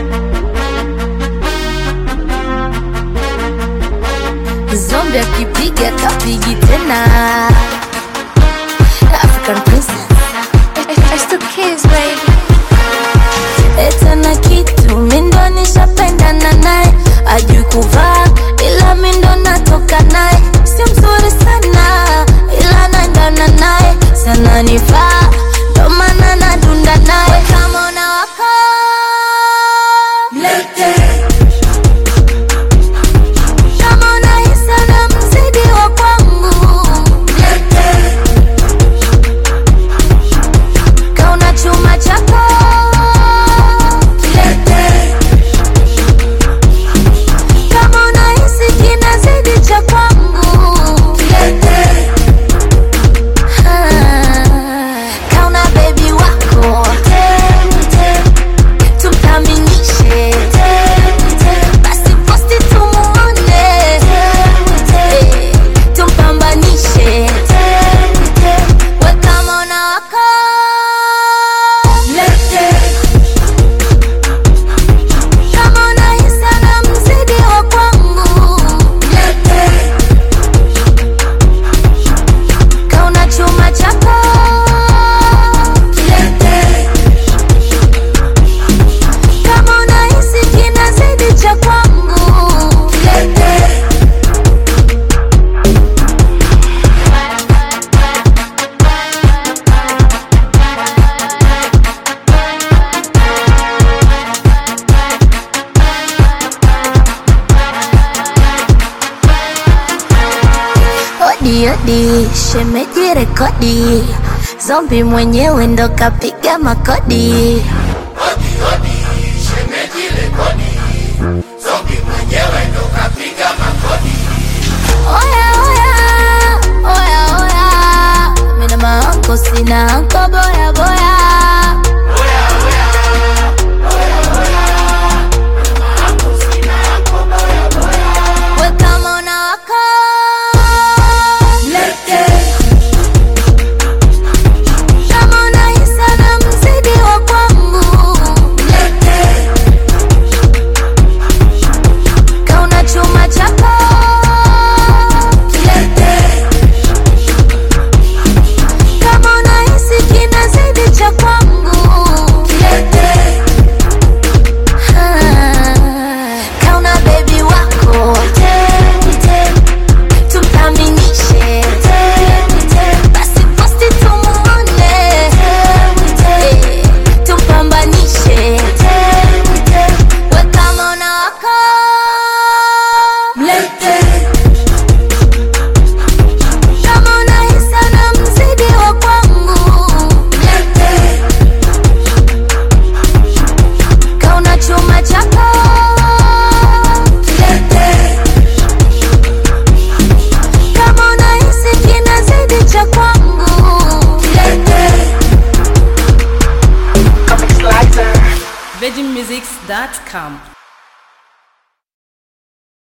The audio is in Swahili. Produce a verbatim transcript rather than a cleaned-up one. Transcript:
Zombie akipiga kapigi tena. African princess, I still kiss, baby. eta na kitu mindo nishapendana naye, ajui kuvaa ila mindo natoka naye, sio mzuri sana ila naendana naye, sana nifaa ndo maana nadunda naye. Kama una wako mlete, kama unahisi na mzidi wa kwangu mlete, kauna chuma chako mlete, kama unahisi kinazidi cha kwangu mlete, kauna baby wako tumkaminishe, basi posti tumuone, tumpambanishe, we kama una wako mlete, kama unahisi na mzidi wa kwangu mlete, kauna chuma chako mlete, kama unahisi kinazidi cha kwangu mlete. Odi odi, shemeji rekodi, Zombie mwenyewe ndo kapiga makodi. Odi odi, shemeji rekodi, Zombie mwenyewe ndo kapiga makodi. Oya oya, oya oya, mina maanko sina anko boya boya. Oya oya, oya oya, maanko sina anko boya boya. We kama una wako mlete, kama unahisi na mzidi wa kwangu mlete, kauna chuma chako mlete, kama unahisi kinazidi cha kwangu mlete, kauna baby wako tumkaminishe, basi posti tumuone, tumpambanishe, we kama una wako mlete, kama unahisi na mzidi wa kwangu mlete, kauna chuma chako mlete, kama unahisi kinazidi cha kwangu mlete. virgin musics dot com